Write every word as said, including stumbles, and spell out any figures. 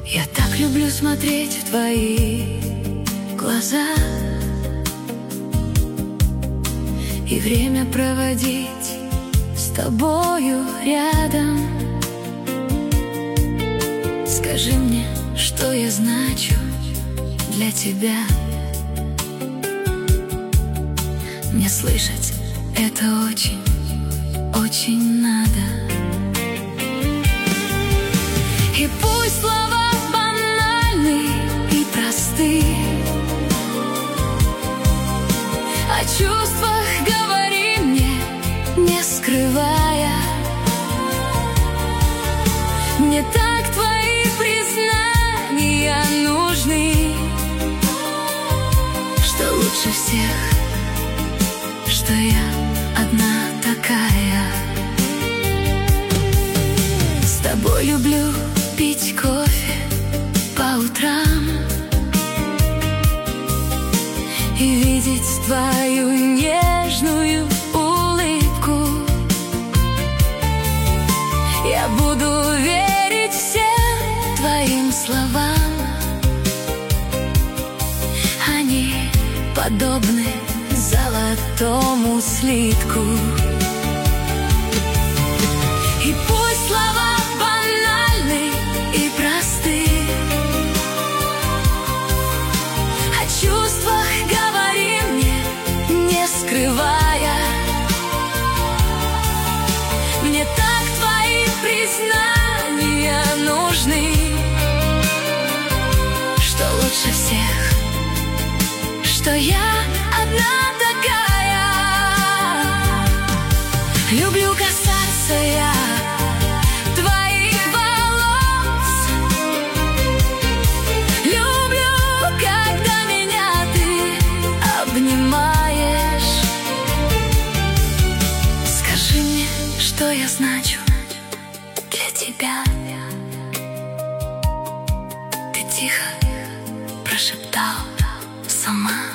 Я так люблю смотреть в твои глаза и время проводить с тобою рядом. Скажи мне, что я значу для тебя. Мне слышать это очень, очень надо. И пусть слова банальны и просты, о чувствах говори мне, не скрывая. Мне так твои признания нужны, что лучше всех, что я одна такая. С тобой люблю пить кофе по утрам и видеть твою нежную улыбку. Я буду верить всем твоим словам, они подобны золотому слитку. И пусть слова банальны и просты, о чувствах говори мне, не скрывая. Мне так твои признания нужны, что лучше всех, что я одна такая. Люблю касаться я твоих волос, люблю, когда меня ты обнимаешь. Скажи мне, что я значу для тебя. Ты тихо прошептал сама.